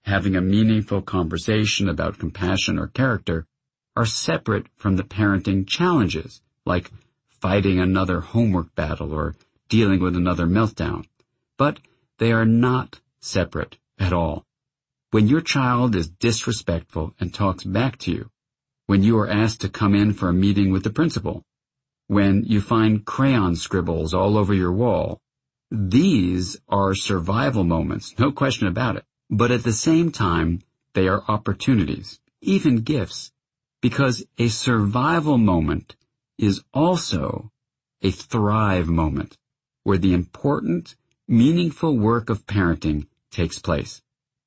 having a meaningful conversation about compassion or character, are separate from the parenting challenges, like fighting another homework battle or dealing with another meltdown. But they are not separate at all. When your child is disrespectful and talks back to you, when you are asked to come in for a meeting with the principal, when you find crayon scribbles all over your wall, these are survival moments, no question about it. But at the same time, they are opportunities, even gifts, because a survival moment is also a thrive moment, where the important, meaningful work of parenting takes place.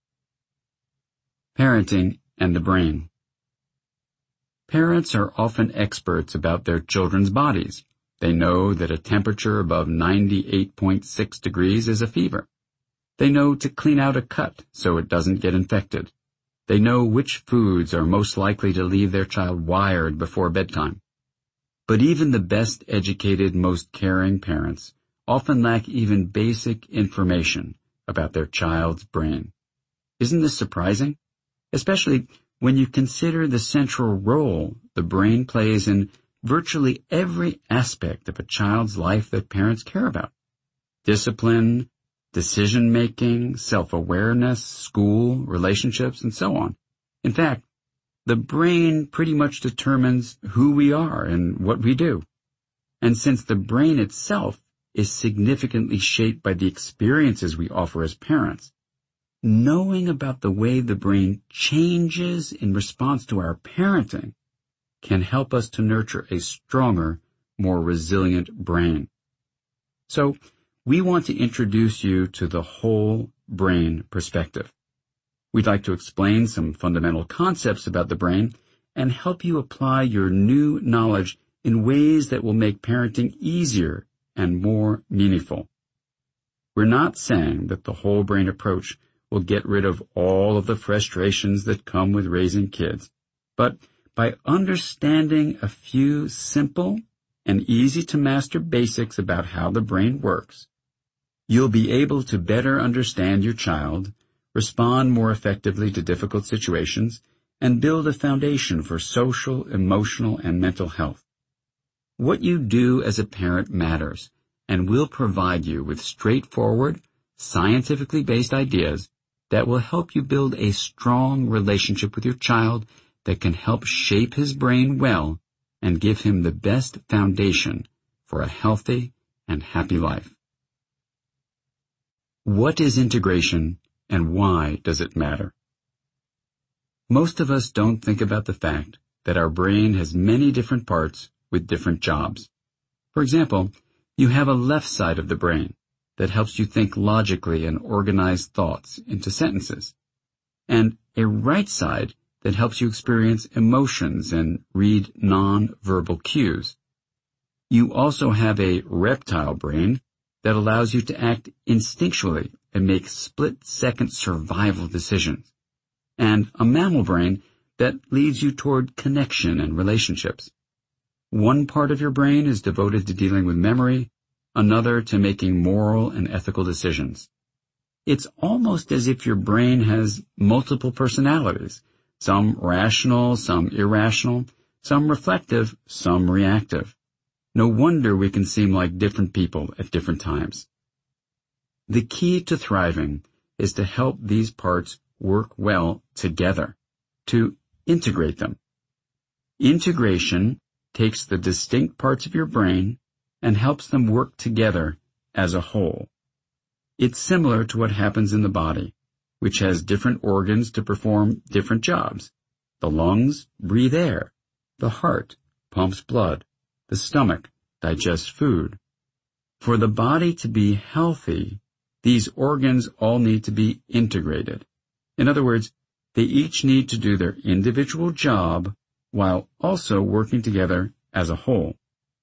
Parenting and the brain. Parents are often experts about their children's bodies. They know that a temperature above 98.6 degrees is a fever. They know to clean out a cut so it doesn't get infected. They know which foods are most likely to leave their child wired before bedtime. But even the best educated, most caring parents often lack even basic information about their child's brain. Isn't this surprising? Especially when you consider the central role the brain plays in virtually every aspect of a child's life that parents care about. Discipline, decision-making, self-awareness, school, relationships, and so on. In fact, the brain pretty much determines who we are and what we do. And since the brain itself is significantly shaped by the experiences we offer as parents, knowing about the way the brain changes in response to our parenting can help us to nurture a stronger, more resilient brain. So, we want to introduce you to the whole brain perspective. We'd like to explain some fundamental concepts about the brain and help you apply your new knowledge in ways that will make parenting easier and more meaningful. We're not saying that the whole brain approach will get rid of all of the frustrations that come with raising kids, but by understanding a few simple and easy-to-master basics about how the brain works, you'll be able to better understand your child, respond more effectively to difficult situations, and build a foundation for social, emotional, and mental health. What you do as a parent matters, and we'll provide you with straightforward, scientifically based ideas that will help you build a strong relationship with your child that can help shape his brain well and give him the best foundation for a healthy and happy life. What is integration and why does it matter? Most of us don't think about the fact that our brain has many different parts with different jobs. For example, you have a left side of the brain that helps you think logically and organize thoughts into sentences, and a right side that helps you experience emotions and read non-verbal cues. You also have a reptile brain that allows you to act instinctually and make split-second survival decisions, and a mammal brain that leads you toward connection and relationships. One part of your brain is devoted to dealing with memory, another to making moral and ethical decisions. It's almost as if your brain has multiple personalities, some rational, some irrational, some reflective, some reactive. No wonder we can seem like different people at different times. The key to thriving is to help these parts work well together, to integrate them. Integration takes the distinct parts of your brain and helps them work together as a whole. It's similar to what happens in the body, which has different organs to perform different jobs. The lungs breathe air. The heart pumps blood. The stomach digests food. For the body to be healthy, these organs all need to be integrated. In other words, they each need to do their individual job while also working together as a whole.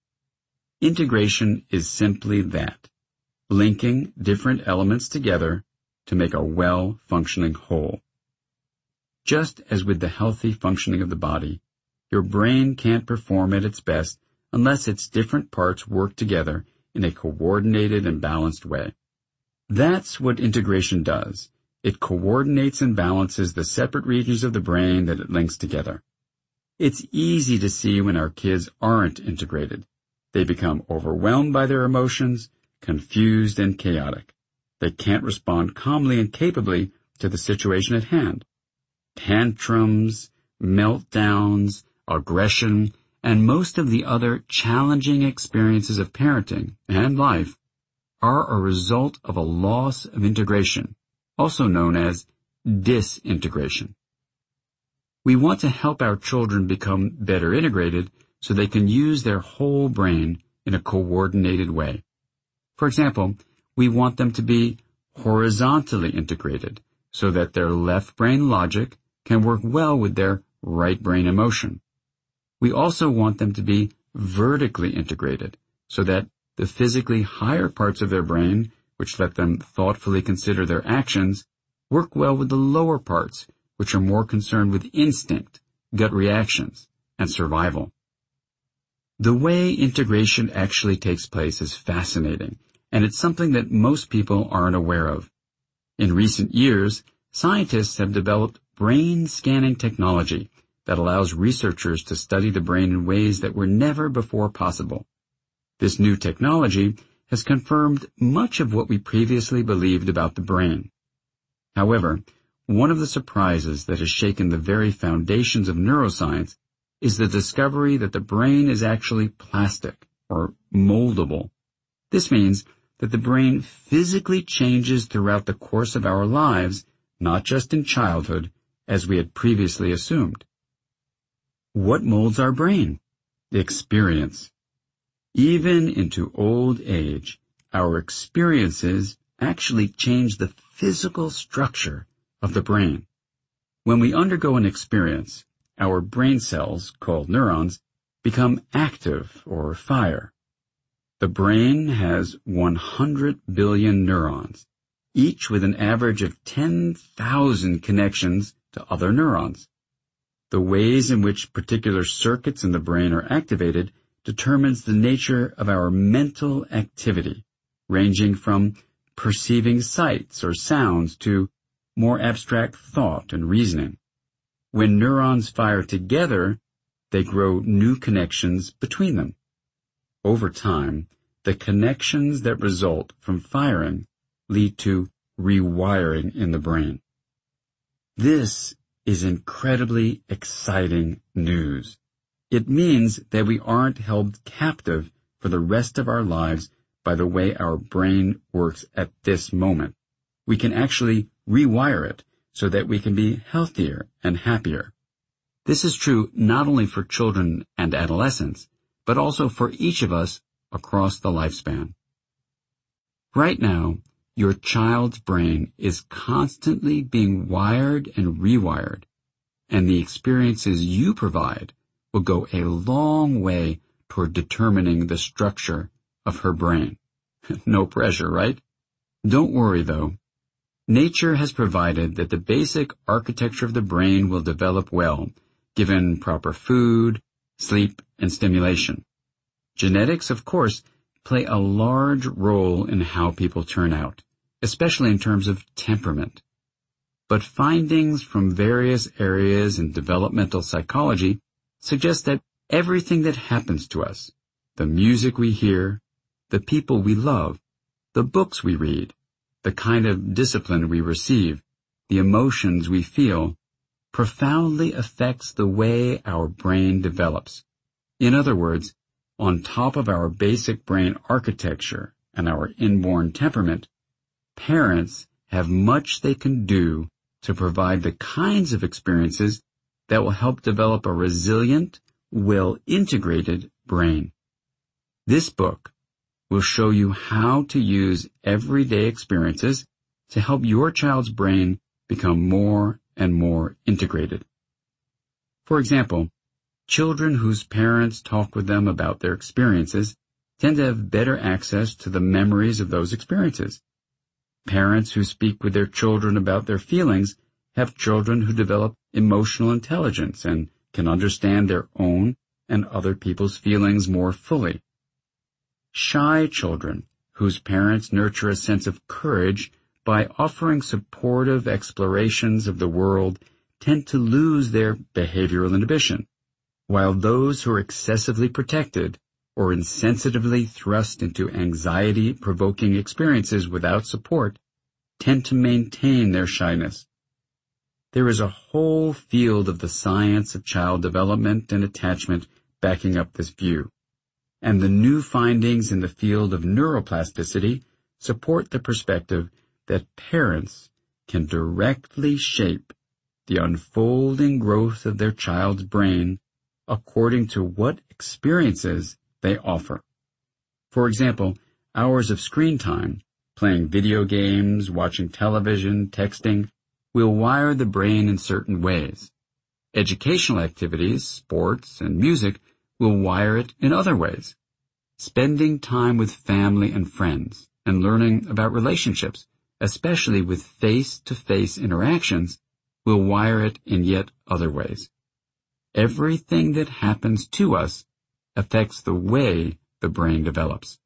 Integration is simply that, linking different elements together to make a well-functioning whole. Just as with the healthy functioning of the body, your brain can't perform at its best unless its different parts work together in a coordinated and balanced way. That's what integration does. It coordinates and balances the separate regions of the brain that it links together. It's easy to see when our kids aren't integrated. They become overwhelmed by their emotions, confused and chaotic. They can't respond calmly and capably to the situation at hand. Tantrums, meltdowns, aggression, and most of the other challenging experiences of parenting and life are a result of a loss of integration, also known as disintegration. We want to help our children become better integrated so they can use their whole brain in a coordinated way. For example, we want them to be horizontally integrated so that their left brain logic can work well with their right brain emotion. We also want them to be vertically integrated so that the physically higher parts of their brain, which let them thoughtfully consider their actions, work well with the lower parts, which are more concerned with instinct, gut reactions, and survival. The way integration actually takes place is fascinating, and it's something that most people aren't aware of. In recent years, scientists have developed brain scanning technology that allows researchers to study the brain in ways that were never before possible. This new technology has confirmed much of what we previously believed about the brain. However, one of the surprises that has shaken the very foundations of neuroscience is the discovery that the brain is actually plastic, or moldable. This means that the brain physically changes throughout the course of our lives, not just in childhood, as we had previously assumed. What molds our brain? Experience. Even into old age, our experiences actually change the physical structure of the brain. When we undergo an experience, our brain cells, called neurons, become active or fire. The brain has 100 billion neurons, each with an average of 10,000 connections to other neurons. The ways in which particular circuits in the brain are activated determines the nature of our mental activity, ranging from perceiving sights or sounds to more abstract thought and reasoning. When neurons fire together, they grow new connections between them. Over time, the connections that result from firing lead to rewiring in the brain. This is incredibly exciting news. It means that we aren't held captive for the rest of our lives by the way our brain works at this moment. We can actually rewire it so that we can be healthier and happier. This is true not only for children and adolescents, but also for each of us across the lifespan. Right now, your child's brain is constantly being wired and rewired, and the experiences you provide will go a long way toward determining the structure of her brain. No pressure, right? Don't worry, though. Nature has provided that the basic architecture of the brain will develop well, given proper food, sleep, and stimulation. Genetics, of course, play a large role in how people turn out, especially in terms of temperament. But findings from various areas in developmental psychology suggest that everything that happens to us, the music we hear, the people we love, the books we read, the kind of discipline we receive, the emotions we feel, profoundly affects the way our brain develops. In other words, on top of our basic brain architecture and our inborn temperament, parents have much they can do to provide the kinds of experiences that will help develop a resilient, well-integrated brain. This book will show you how to use everyday experiences to help your child's brain become more and more integrated. For example, children whose parents talk with them about their experiences tend to have better access to the memories of those experiences. Parents who speak with their children about their feelings have children who develop emotional intelligence and can understand their own and other people's feelings more fully. Shy children whose parents nurture a sense of courage by offering supportive explorations of the world, tend to lose their behavioral inhibition, while those who are excessively protected or insensitively thrust into anxiety-provoking experiences without support tend to maintain their shyness. There is a whole field of the science of child development and attachment backing up this view, and the new findings in the field of neuroplasticity support the perspective that parents can directly shape the unfolding growth of their child's brain according to what experiences they offer. For example, hours of screen time, playing video games, watching television, texting, will wire the brain in certain ways. Educational activities, sports, and music will wire it in other ways. Spending time with family and friends and learning about relationships, especially with face-to-face interactions, will wire it in yet other ways. Everything that happens to us affects the way the brain develops.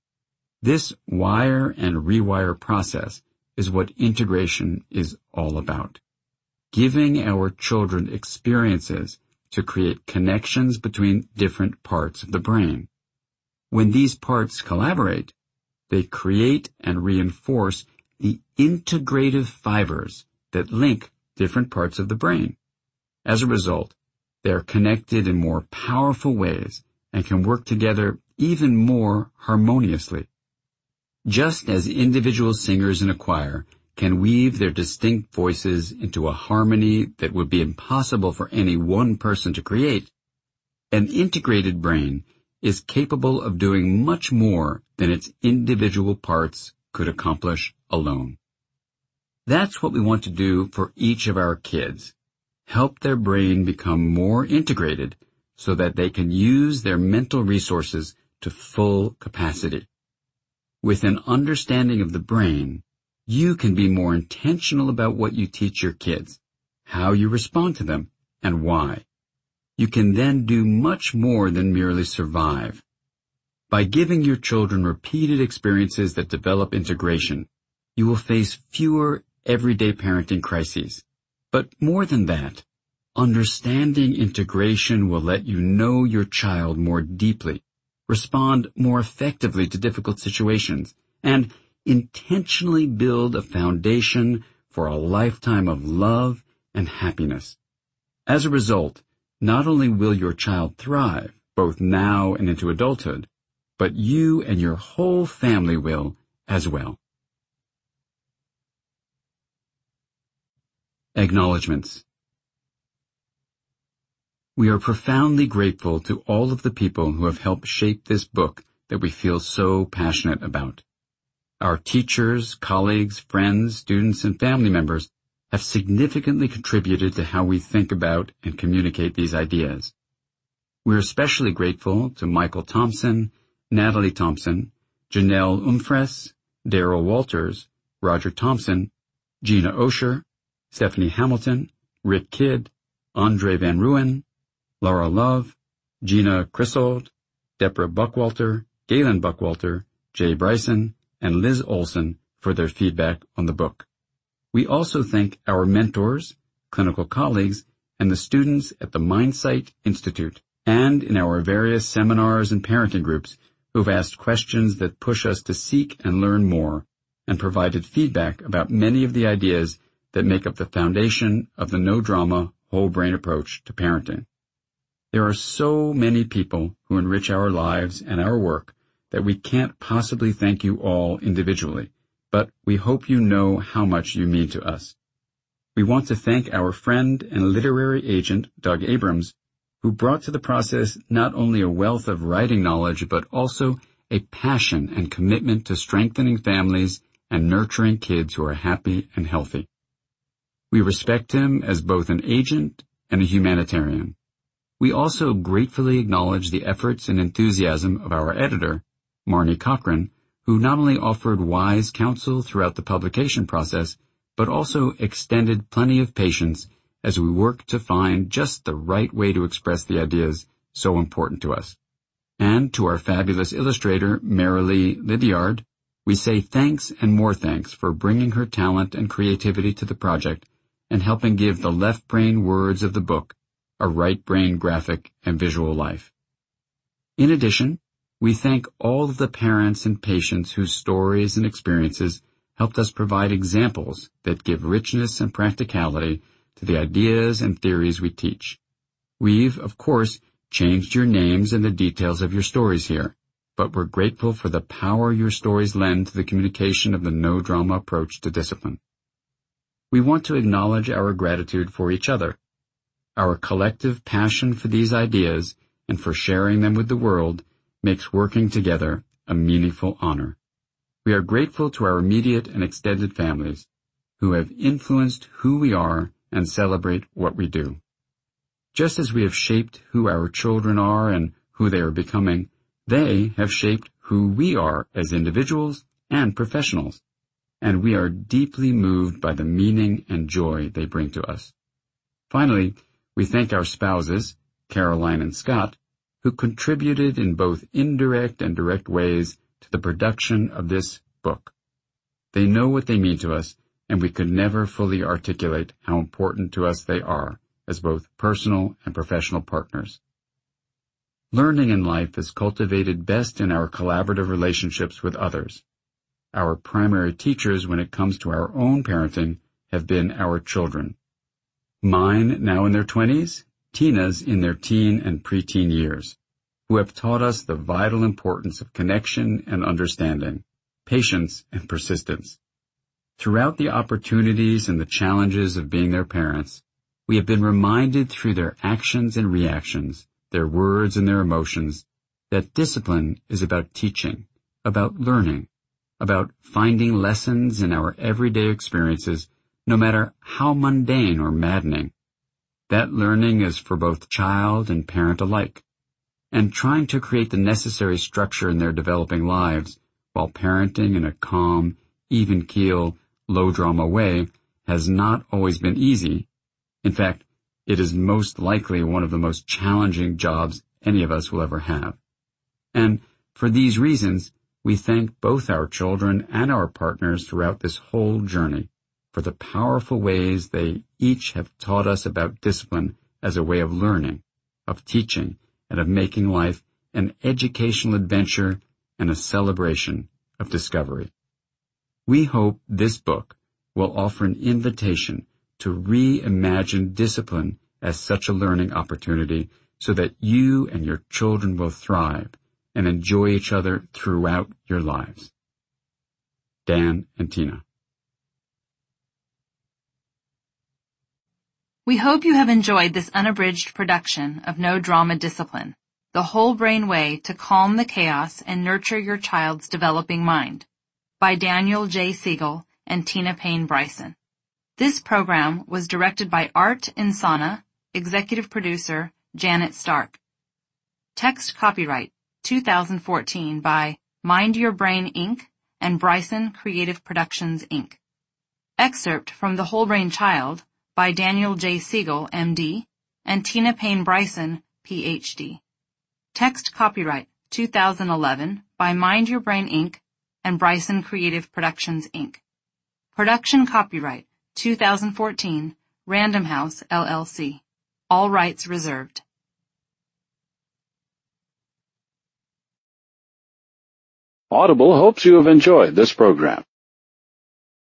This wire and rewire process is what integration is all about. Giving our children experiences to create connections between different parts of the brain. When these parts collaborate, they create and reinforce the integrative fibers that link different parts of the brain. As a result, they are connected in more powerful ways and can work together even more harmoniously. Just as individual singers in a choir can weave their distinct voices into a harmony that would be impossible for any one person to create, an integrated brain is capable of doing much more than its individual parts could accomplish alone. That's what we want to do for each of our kids. Help their brain become more integrated so that they can use their mental resources to full capacity. With an understanding of the brain, you can be more intentional about what you teach your kids, how you respond to them, and why. You can then do much more than merely survive. By giving your children repeated experiences that develop integration, you will face fewer everyday parenting crises. But more than that, understanding integration will let you know your child more deeply, respond more effectively to difficult situations, and intentionally build a foundation for a lifetime of love and happiness. As a result, not only will your child thrive, both now and into adulthood, but you and your whole family will as well. Acknowledgements. We are profoundly grateful to all of the people who have helped shape this book that we feel so passionate about. Our teachers, colleagues, friends, students, and family members have significantly contributed to how we think about and communicate these ideas. We're especially grateful to Michael Thompson, Natalie Thompson, Janelle Umfres, Daryl Walters, Roger Thompson, Gina Osher, Stephanie Hamilton, Rick Kidd, Andre Van Ruyen, Laura Love, Gina Crissold, Deborah Buckwalter, Galen Buckwalter, Jay Bryson, and Liz Olson for their feedback on the book. We also thank our mentors, clinical colleagues, and the students at the MindSight Institute and in our various seminars and parenting groups who've asked questions that push us to seek and learn more and provided feedback about many of the ideas that make up the foundation of the no-drama, whole-brain approach to parenting. There are so many people who enrich our lives and our work that we can't possibly thank you all individually, but we hope you know how much you mean to us. We want to thank our friend and literary agent, Doug Abrams, who brought to the process not only a wealth of writing knowledge, but also a passion and commitment to strengthening families and nurturing kids who are happy and healthy. We respect him as both an agent and a humanitarian. We also gratefully acknowledge the efforts and enthusiasm of our editor, Marnie Cochran, who not only offered wise counsel throughout the publication process, but also extended plenty of patience as we worked to find just the right way to express the ideas so important to us. And to our fabulous illustrator, Marilee Lydiard, We say thanks and more thanks for bringing her talent and creativity to the project and helping give the left brain words of the book a right brain graphic and visual life. In addition, we thank all of the parents and patients whose stories and experiences helped us provide examples that give richness and practicality to the ideas and theories we teach. We've, of course, changed your names and the details of your stories here, but we're grateful for the power your stories lend to the communication of the no drama approach to discipline. We want to acknowledge our gratitude for each other. Our collective passion for these ideas and for sharing them with the world makes working together a meaningful honor. We are grateful to our immediate and extended families who have influenced who we are and celebrate what we do. Just as we have shaped who our children are and who they are becoming, they have shaped who we are as individuals and professionals, and we are deeply moved by the meaning and joy they bring to us. Finally, we thank our spouses, Caroline and Scott, who contributed in both indirect and direct ways to the production of this book. They know what they mean to us, and we could never fully articulate how important to us they are as both personal and professional partners. Learning in life is cultivated best in our collaborative relationships with others. Our primary teachers when it comes to our own parenting have been our children. Mine now in their 20s, Tina's in their teen and preteen years, who have taught us the vital importance of connection and understanding, patience and persistence. Throughout the opportunities and the challenges of being their parents, we have been reminded through their actions and reactions, their words and their emotions, that discipline is about teaching, about learning, about finding lessons in our everyday experiences, no matter how mundane or maddening. That learning is for both child and parent alike, and trying to create the necessary structure in their developing lives while parenting in a calm, even-keel, low-drama way has not always been easy. In fact, it is most likely one of the most challenging jobs any of us will ever have. And for these reasons, we thank both our children and our partners throughout this whole journey for the powerful ways they each have taught us about discipline as a way of learning, of teaching, and of making life an educational adventure and a celebration of discovery. We hope this book will offer an invitation to reimagine discipline as such a learning opportunity so that you and your children will thrive and enjoy each other throughout your lives. Dan and Tina. We hope you have enjoyed this unabridged production of No Drama Discipline, the whole brain way to calm the chaos and nurture your child's developing mind, by Daniel J. Siegel and Tina Payne Bryson. This program was directed by Art Insana, executive producer Janet Stark. Text copyright 2014 by Mind Your Brain Inc. and Bryson Creative Productions Inc. Excerpt from The Whole Brain Child by Daniel J. Siegel, M.D., and Tina Payne Bryson, Ph.D. Text copyright 2011 by Mind Your Brain Inc. and Bryson Creative Productions Inc. Production copyright 2014, Random House, LLC. All rights reserved. Audible hopes you have enjoyed this program.